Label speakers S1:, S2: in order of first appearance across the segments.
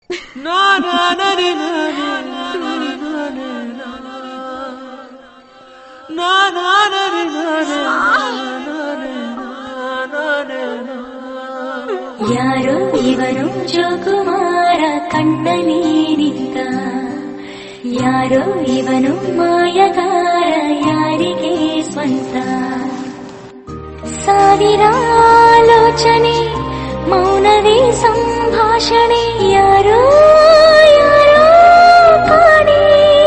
S1: ಯಾರೋ ಇವನು ಜೋಕುಮಾರ ಕಣ್ಣ ನೀರಿದ್ದ, ಯಾರೋ ಇವನು ಮಾಯಗಾರ ಯಾರಿಗೆ ಸ್ವಂತ. ಸಾವಿರ ಆಲೋಚನೆ ಮೌನವೇ ಸಂಭಾಷಣೆ, ಯಾರೋ ಯಾರೋ ಕಾಣೆ.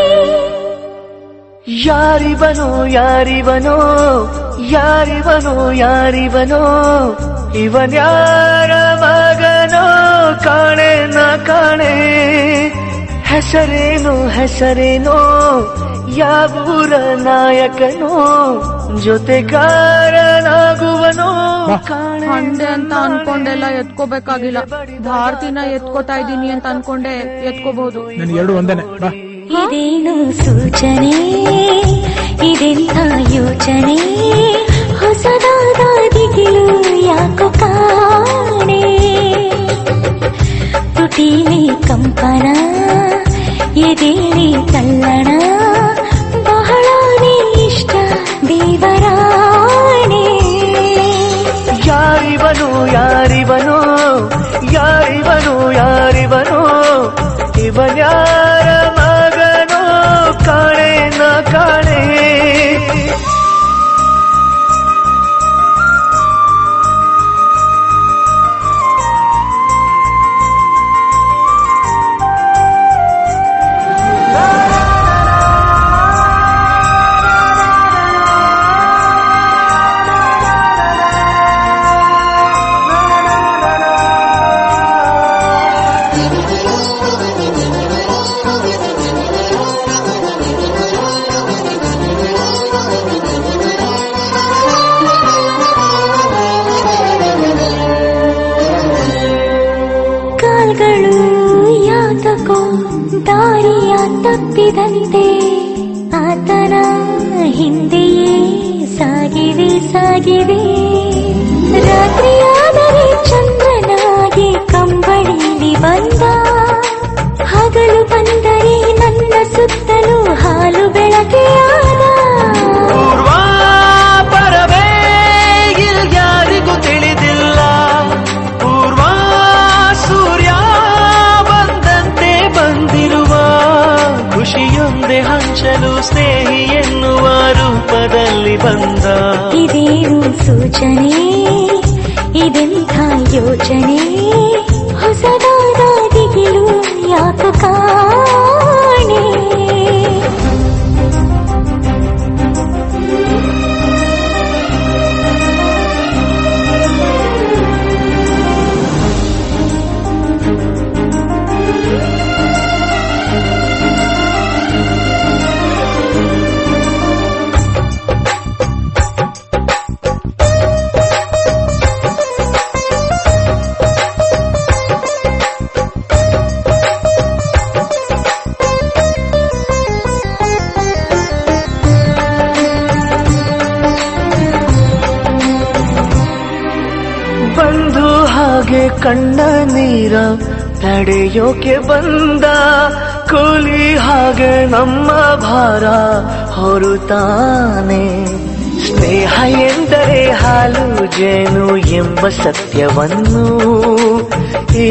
S2: ಯಾರಿವನೋ ಯಾರಿವನೋ ಯಾರಿವನೋ ಯಾರಿವನೋ, ಇವನ್ಯಾರ ಮಗನೋ ಕಾಣೆ ನ ಕಾಣೆ. ಹೆಸರೇನೋ ಹೆಸರೇನೋ ಯಾವೂರ ನಾಯಕನೋ, ಜೊತೆಗಾರನಾಗುವನೋ ಕಾಣೆ.
S3: ಹಂಡೆ ಅಂತ ಅನ್ಕೊಂಡೆಲ್ಲ ಎತ್ಕೋಬೇಕಾಗಿಲ್ಲ, ಭಾರತಿನ ಎತ್ಕೋತಾ ಇದ್ದೀನಿ ಅಂತ ಅನ್ಕೊಂಡೆ ಎತ್ಕೋಬಹುದು.
S4: ಎರಡು ಒಂದೇನೆ.
S1: ಇದೇನು ಸೂಚನೆ, ಇದೆಂತ ಯೋಚನೆ, ಹೊಸದಾದ ದಿಗಿಲು ಯಾಕೋ ಕಾಣೆ. ತುಟಿಲಿ ಕಂಪನ, ಎದೆಲಿ ತಲ್ಲಣ, ಬಹಳನೇ ಇಷ್ಟ ದೇವರಾಣೆ.
S2: ಯಾರಿವನು ಯಾರಿವನು ಯಾರಿವನು ಯಾರಿವನು, ಇವನ್ಯಾರ ಮಗನೋ ಕಾಣೆ ನ ಕಾಣೆ.
S1: ದಾರಿಯ ತಪ್ಪಿದಂತೆ ಆತನ ಹಿಂದೆಯೇ ಸಾಗಿವೆ ಸಾಗಿವೆ. ರಾತ್ರಿಯಾದರೆ ಚಂದ್ರನಾಗಿ ಕಂಬಳಿಲಿ ಬಂದ, ಹಗಲು ಬಂದರೆ ನನ್ನ ಸುತ್ತಲೂ ಹಾಲು ಬೆಳಕೆಯಾದ.
S2: ಪೂರ್ವ ಪರವೇ ಯಾರಿಗೂ ತಿಳಿದಿಲ್ಲ, ಪೂರ್ವ ಸೂರ್ಯ ಬಂದಂತೆ ಬಂದಿರುವ, ಖುಷಿಯೊಂದೇ ಹಂಚಲು ಸ್ನೇಹಿ ಎನ್ನುವ ರೂಪದಲ್ಲಿ ಬಂದ.
S1: ಇದೇನು ಸೂಚನೆ, ಇದೆಂಥ ಯೋಚನೆ, ಹೊಸದಾದ ದಿಗಿಲು ಯಾಕೋ ಕಾಣೆ.
S2: ಬಂದು ಹಾಗೆ ಕಣ್ಣ ನೀರ ತಡೆಯೋಕೆ ಬಂದ, ಕೂಲಿ ಹಾಗೆ ನಮ್ಮ ಭಾರ ಹೊರುತ್ತಾನೆ. ಸ್ನೇಹ ಎಂದರೆ ಹಾಲು ಜೇನು ಎಂಬ ಸತ್ಯವನ್ನು ಈ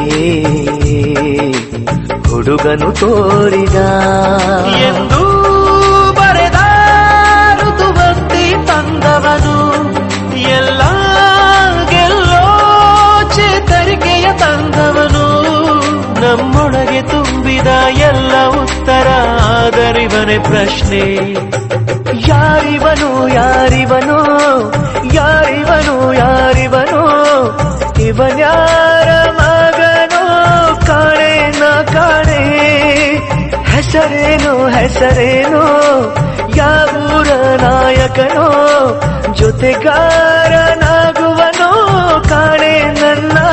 S2: ಹುಡುಗನು ತೋರಿದ ಎಂದು ಬರೆದ ಋತುವಂತಿ ತಂದವನು. ಎಲ್ಲ ಗೆಲ್ಲೋ ಚೇತರಿಕೆಯ ತಂದವನು, ನಮ್ಮೊಳಗೆ ತುಂಬಿದ ಎಲ್ಲ ಉತ್ತರ ಆದರಿವನೇ ಪ್ರಶ್ನೆ. ಯಾರಿವನು ಯಾರಿವನು ಯಾರಿವನು ಯಾರಿವನು, ಇವನ್ಯಾರ ಮಗನೋ ಕಾಣೆ ನ ಕಾಣೆ. ಹೆಸರೇನು ಹೆಸರೇನು ಯಾವೂರ ನಾಯಕನೋ, ಜೊತೆಗಾರನಾಗುವನೋ ಕಾಣೆ ನನ್ನ